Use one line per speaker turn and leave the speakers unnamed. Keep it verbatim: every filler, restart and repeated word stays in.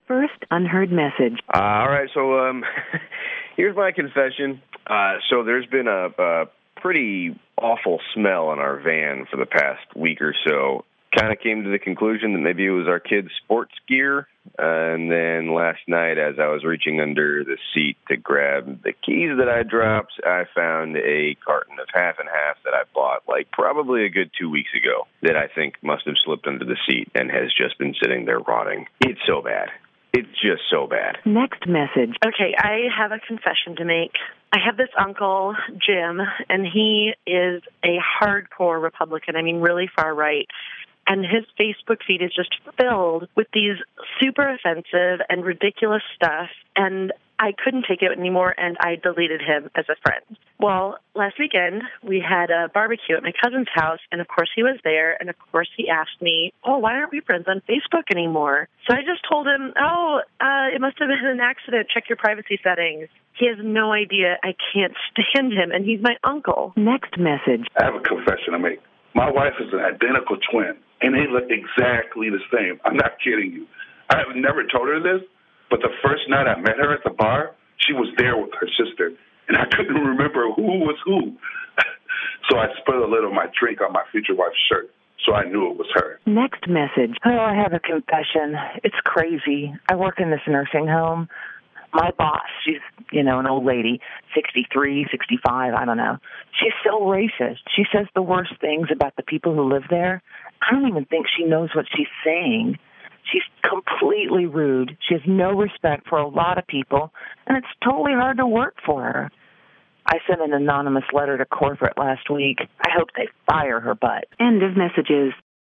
First unheard message.
Uh, all right, so um, here's my confession. Uh, so there's been a, a pretty awful smell in our van for the past week or so. Kind of came to the conclusion that maybe it was our kids' sports gear. Uh, and then last night, as I was reaching under the seat to grab the keys that I dropped, I found a carton of half and half that I bought like probably a good two weeks ago that I think must have slipped under the seat and has just been sitting there rotting. It's so bad. It's just so bad.
Next message.
Okay, I have a confession to make. I have this uncle, Jim, and he is a hardcore Republican. I mean, really far right. And his Facebook feed is just filled with these super offensive and ridiculous stuff. And I couldn't take it anymore, and I deleted him as a friend. Well, last weekend, we had a barbecue at my cousin's house, and of course he was there, and of course he asked me, oh, why aren't we friends on Facebook anymore? So I just told him, oh, uh, it must have been an accident. Check your privacy settings. He has no idea. I can't stand him, and he's my uncle.
Next message.
I have a confession to make. My wife is an identical twin, and they look exactly the same. I'm not kidding you. I have never told her this, but the first night I met her at the bar, she was there with her sister, and I couldn't remember who was who. So I spilled a little of my drink on my future wife's shirt, so I knew it was her.
Next message.
Oh, I have a confession. It's crazy. I work in this nursing home. My boss, she's, you know, an old lady, sixty-three, sixty-five, I don't know. She's so racist. She says the worst things about the people who live there. I don't even think she knows what she's saying. She's completely rude. She has no respect for a lot of people, and it's totally hard to work for her. I sent an anonymous letter to corporate last week. I hope they fire her butt.
End of messages.